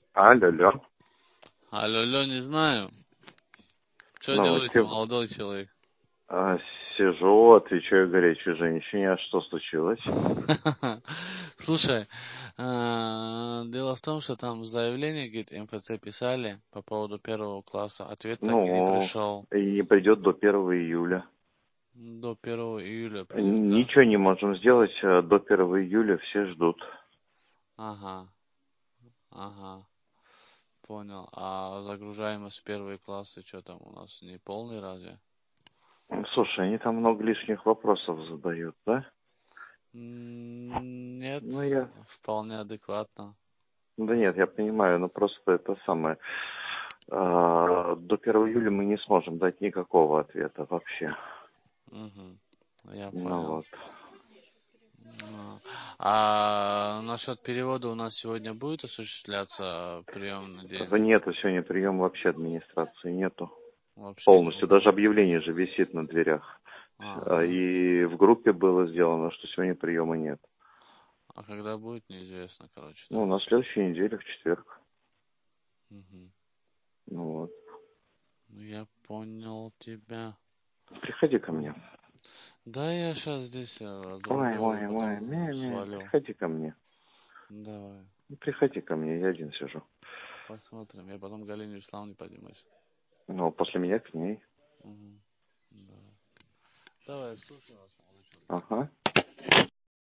Алло. Алло, не знаю. Что Ну, делаете, молодой человек? сижу, отвечаю горячей женщине. А что случилось? Слушай, дело в том, что там заявление, говорит, МФЦ писали по поводу первого класса. Ответ так и не Ну, пришел. и не придет до 1 июля. До 1 июля придет, да? Ничего не можем сделать. До 1 июля все ждут. Ага, понял. А загружаемость в первые классы, что там у нас, не полный разве? Слушай, они там много лишних вопросов задают, да? Нет, Ну, я... вполне адекватно. Да нет, я понимаю, но просто это самое... До 1 июля мы не сможем дать никакого ответа вообще. Угу, я Ну понял. вот. А насчет перевода у нас сегодня будет осуществляться прием Да денег? нету сегодня прием вообще администрации, нету. Вообще не Полностью. будет. Даже объявление же висит на дверях. Да? И в группе было сделано, что сегодня приема нет. А когда будет, неизвестно, короче, Ну, да? на следующей неделе, в четверг. Угу. Ну вот. Ну, я понял тебя. Приходи ко мне. Да, я сейчас здесь Ой, разрулю и ой, ой, потом свалю. приходи ко мне. Давай, Ну, приходи ко мне, я один сижу. посмотрим. Я потом Галине Вячеславовне поднимусь. Ну, после меня к ней. Угу. Да. Давай, слушаю вас, молодой человек. Ага.